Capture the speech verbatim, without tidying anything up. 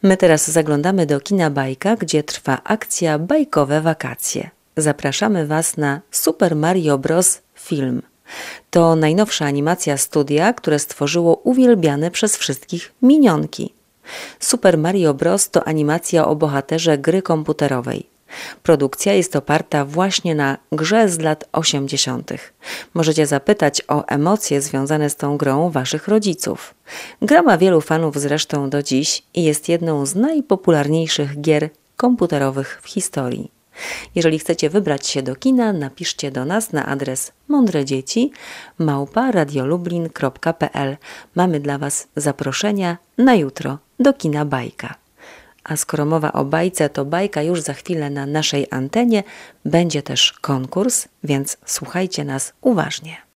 My teraz zaglądamy do kina Bajka, gdzie trwa akcja Bajkowe Wakacje. Zapraszamy Was na Super Mario Bros. Film. To najnowsza animacja studia, które stworzyło uwielbiane przez wszystkich minionki. Super Mario Bros. To animacja o bohaterze gry komputerowej. Produkcja jest oparta właśnie na grze z lat osiemdziesiątych. Możecie zapytać o emocje związane z tą grą Waszych rodziców. Gra ma wielu fanów zresztą do dziś i jest jedną z najpopularniejszych gier komputerowych w historii. Jeżeli chcecie wybrać się do kina, napiszcie do nas na adres mądredzieci małpa radiolublin kropka pe el. Mamy dla Was zaproszenia na jutro do kina Bajka. A skoro mowa o bajce, to bajka już za chwilę na naszej antenie. Będzie też konkurs, więc słuchajcie nas uważnie.